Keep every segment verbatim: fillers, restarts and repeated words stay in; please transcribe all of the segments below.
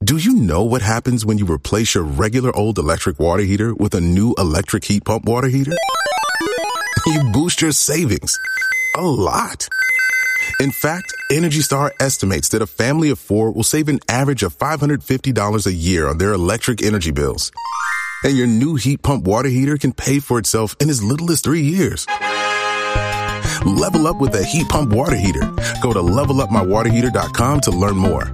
Do you know what happens when you replace your regular old electric water heater with a new electric heat pump water heater? You boost your savings a lot. In fact, Energy Star estimates that a family of four will save an average of five hundred fifty dollars a year on their electric energy bills. And your new heat pump water heater can pay for itself in as little as three years. Level up with a heat pump water heater. Go to level up my water heater dot com to learn more.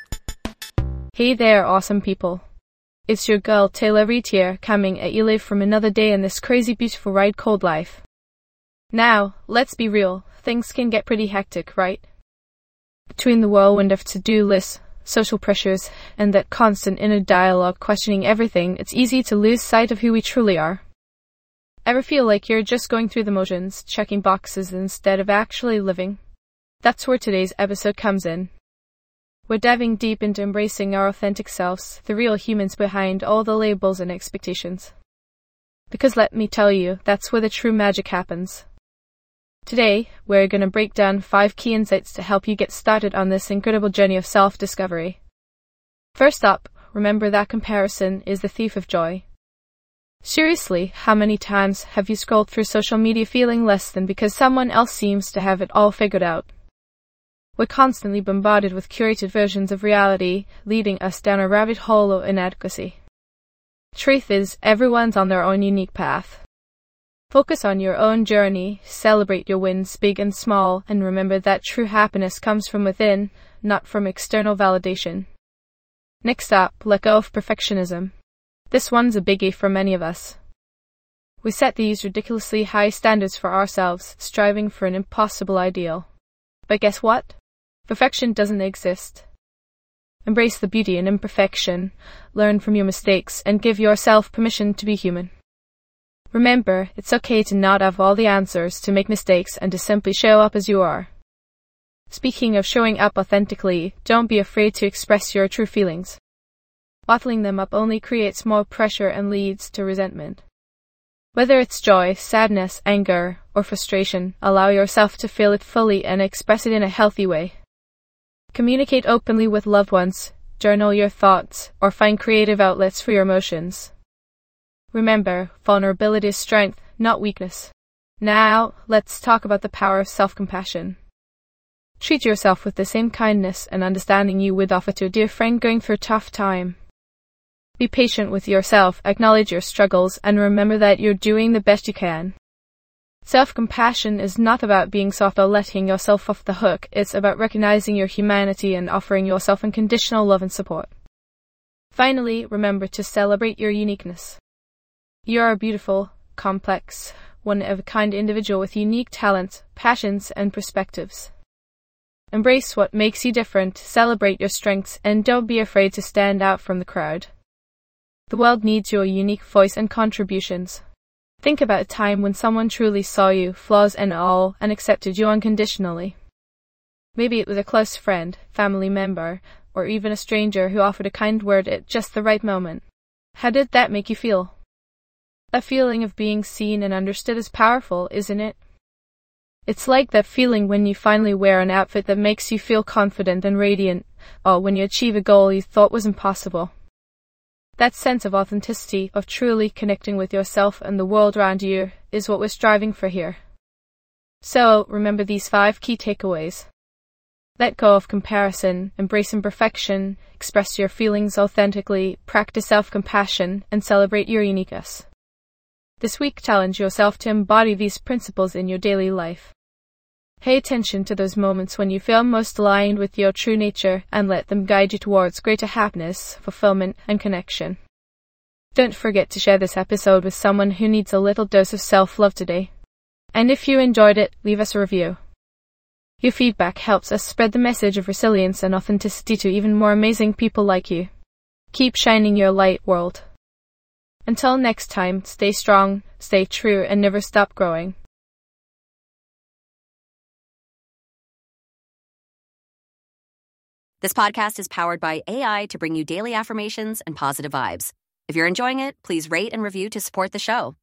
Hey there, awesome people. It's your girl Taylor Reed here, coming at you live from another day in this crazy beautiful ride called life. Now, let's be real, things can get pretty hectic, right? Between the whirlwind of to-do lists, social pressures, and that constant inner dialogue questioning everything, it's easy to lose sight of who we truly are. Ever feel like you're just going through the motions, checking boxes instead of actually living? That's where today's episode comes in. We're diving deep into embracing our authentic selves, the real humans behind all the labels and expectations. Because let me tell you, that's where the true magic happens. Today, we're going to break down five key insights to help you get started on this incredible journey of self-discovery. First up, remember that comparison is the thief of joy. Seriously, how many times have you scrolled through social media feeling less than because someone else seems to have it all figured out? We're constantly bombarded with curated versions of reality, leading us down a rabbit hole of inadequacy. Truth is, everyone's on their own unique path. Focus on your own journey, celebrate your wins, big and small, and remember that true happiness comes from within, not from external validation. Next up, let go of perfectionism. This one's a biggie for many of us. We set these ridiculously high standards for ourselves, striving for an impossible ideal. But guess what? Perfection doesn't exist. Embrace the beauty in imperfection, learn from your mistakes, and give yourself permission to be human. Remember, it's okay to not have all the answers, to make mistakes, and to simply show up as you are. Speaking of showing up authentically, don't be afraid to express your true feelings. Bottling them up only creates more pressure and leads to resentment. Whether it's joy, sadness, anger, or frustration, allow yourself to feel it fully and express it in a healthy way. Communicate openly with loved ones, journal your thoughts, or find creative outlets for your emotions. Remember, vulnerability is strength, not weakness. Now, let's talk about the power of self-compassion. Treat yourself with the same kindness and understanding you would offer to a dear friend going through a tough time. Be patient with yourself, acknowledge your struggles, and remember that you're doing the best you can. Self-compassion is not about being soft or letting yourself off the hook. It's about recognizing your humanity and offering yourself unconditional love and support. Finally, remember to celebrate your uniqueness. You are a beautiful, complex, one-of-a-kind individual with unique talents, passions, and perspectives. Embrace what makes you different, celebrate your strengths, and don't be afraid to stand out from the crowd. The world needs your unique voice and contributions. Think about a time when someone truly saw you, flaws and all, and accepted you unconditionally. Maybe it was a close friend, family member, or even a stranger who offered a kind word at just the right moment. How did that make you feel? That feeling of being seen and understood is powerful, isn't it? It's like that feeling when you finally wear an outfit that makes you feel confident and radiant, or when you achieve a goal you thought was impossible. That sense of authenticity, of truly connecting with yourself and the world around you, is what we're striving for here. So, remember these five key takeaways. Let go of comparison, embrace imperfection, express your feelings authentically, practice self-compassion, and celebrate your uniqueness. This week, challenge yourself to embody these principles in your daily life. Pay attention to those moments when you feel most aligned with your true nature and let them guide you towards greater happiness, fulfillment, and connection. Don't forget to share this episode with someone who needs a little dose of self-love today. And if you enjoyed it, leave us a review. Your feedback helps us spread the message of resilience and authenticity to even more amazing people like you. Keep shining your light, world. Until next time, stay strong, stay true, and never stop growing. This podcast is powered by A I to bring you daily affirmations and positive vibes. If you're enjoying it, please rate and review to support the show.